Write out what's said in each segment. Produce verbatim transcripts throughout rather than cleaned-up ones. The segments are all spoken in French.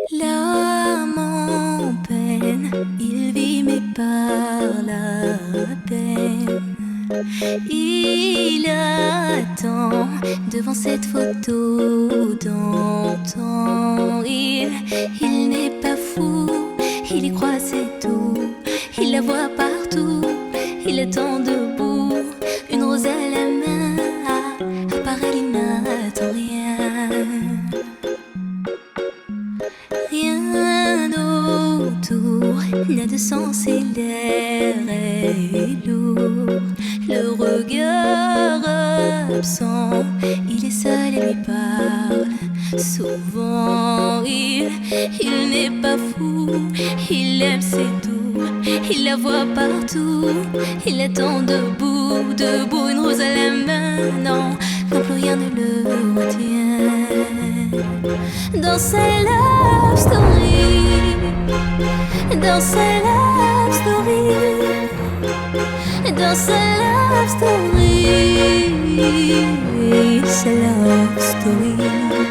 L'âme en peine, il vit mais par la peine. Il attend devant cette photo d'antan. Il, il n'est pas fou, il y croit c'est tout. Il la voit partout, il attend debout. Une rose à la main, à, à part elle il n'attend rien. Rien autour n'a de sens et l'air est lourd. Le regard absent, il est seul et lui parle. Souvent il, il n'est pas fou, il aime c'est tout. Il la voit partout, il attend debout, debout, une rose à la main. Non, non plus rien ne le retient. Dans sa love story, dans sa love story, dans sa love story, sa love story.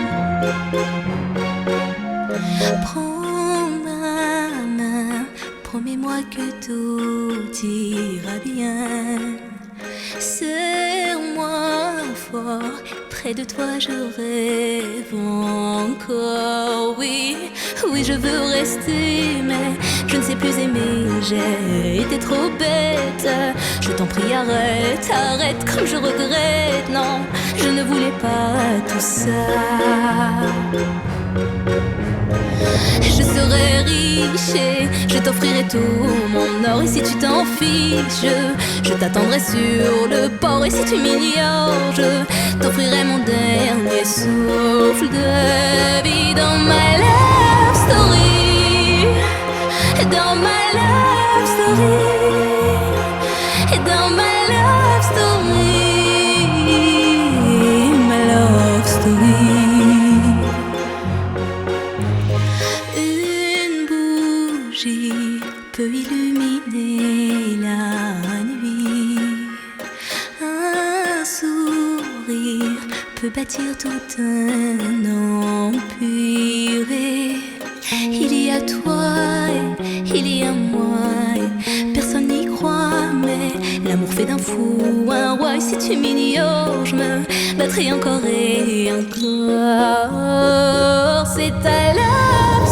Prends ma main, promets-moi que tout ira bien. Serre-moi fort, près de toi je rêve encore. Oui, oui je veux rester, mais je ne sais plus aimer. J'ai été trop bête, je t'en prie arrête, arrête comme je regrette. Non, je ne voulais pas tout ça. Je serai riche et je t'offrirai tout mon or. Et si tu t'en fiches, je, je t'attendrai sur le port. Et si tu m'ignores, je t'offrirai mon dernier souffle de vie. Dans ma love story, dans ma love story, dans ma love story, ma love story. Peut illuminer la nuit. Un sourire peut bâtir tout un empire. Et il y a toi et il y a moi et personne n'y croit, mais l'amour fait d'un fou un roi. Et si tu m'ignores, je me battrai encore et encore. C'est ta love